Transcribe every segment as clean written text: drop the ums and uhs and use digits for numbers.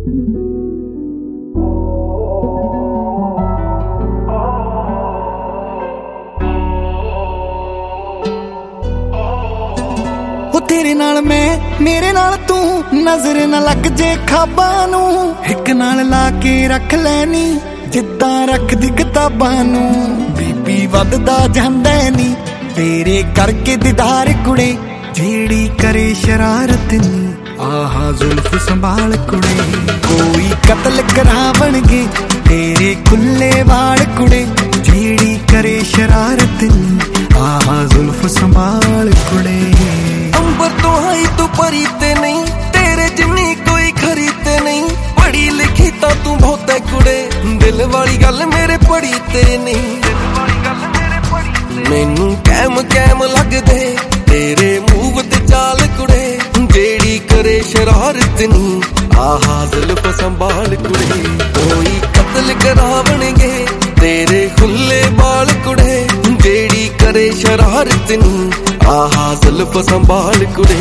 तेरे नाल मैं मेरे नाल तू नजर न लग जे खाबां नू हिक नाल ला के रख लैनी जिद्दां रखदी किताबां नू बीबी वधदा जांदा नी तेरे करके दीदार कुड़े जेड़ी करे शरारत नी आहा जुल्फ संभाल कुड़े कोई कत्ल करावणगे तेरे खुले वाल कुड़े जेड़ी करे शरारत नी आहा जुल्फ संभाल कुड़े अंबर तो हाई तू परी ते नहीं तेरे जिन्नी कोई खरी ते नहीं पढ़ी लिखी तो तू बहुत है कुड़े दिल वाली गल मेरे पढ़ी ते नहीं मैनू कैम कैम लग दे तेरे मूव ते चाल कुड़े जेड़ी करे शरारत नी आहा जुल्फ संभाल कुड़े कोई कत्ल करावणगे तेरे खुले बाल कुड़े जेड़ी करे शरारत नी आहा जुल्फ संभाल कुड़े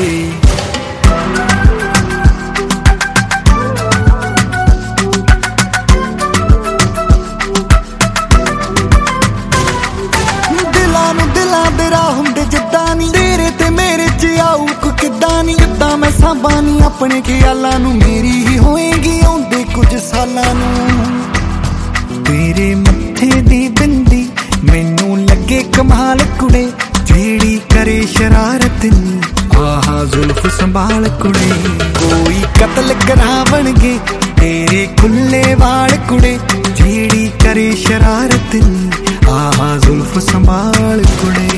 दिलां दे राह हुंदे जिद्दां नी तेरे ते मेरे च आऊ कोई किद्दां नी किद्दां मैं सांभानी अपने ख्यालां नू मेरी ही होएगी आउंदे कुछ सालां नू तेरे मत्थे दी बिंदी मैनू लगे कमाल कुड़े जेड़ी करे शरारत नी आहा जुल्फ संभाल कुड़े कोई कत्ल करावणगे तेरे खुले वाल कुड़े जेड़ी करे शरारत नी आहा जुल्फ संभाल कुड़े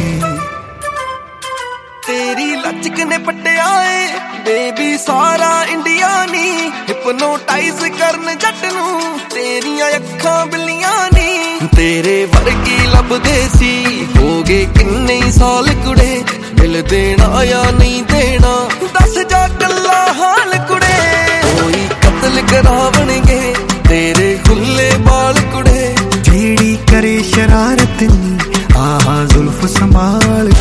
तेरी लचक ने पटियाए बेबी सारा इंडिया नी हिपनोटाइज करन जट नू तेरियां अखां बिल्लियां नी तेरे वर्गी लभदे सी हो गए किन्ने साल कुड़े दिल देना या नहीं देना दस जा गल्ला हाल कुड़े कोई कत्ल करावणगे तेरे खुले बाल कुड़े जेड़ी करे शरारत नी आहा जुल्फ संभाल